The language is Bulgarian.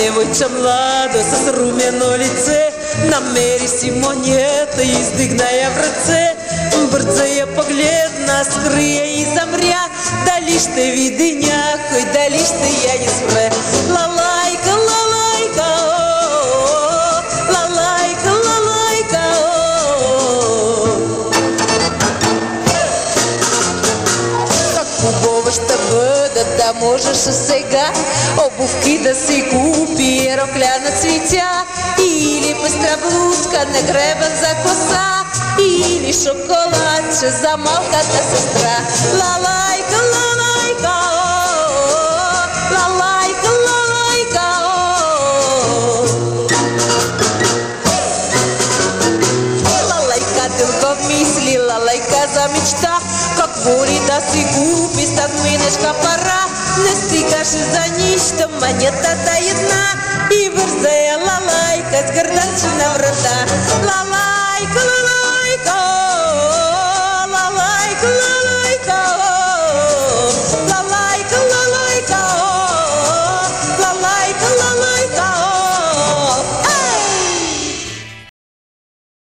девойча млада с румяно лице, намери си монета и издигна я в ръце. Бързо я погледна, скрия и замря. Дали ще види някой, дали ще я изпре. Лалайка, лалайка, о, лалайка, лалайка, о. Как хубаво ще бъде да можеш сега обувки да си купи, рокля на цветя или пестра блузка на гребен за коса, или шоколадче за малката сестра. Лалайка, лалайка, о, лалайка, лалайка, о. Лалайка дълго мисли, лалайка за мечта, какво ли да си купи с тази минешка пара. Не стигаше за нищо монетата една и бърза я лалайка с гърданче на врата. Лалайка, лалайка.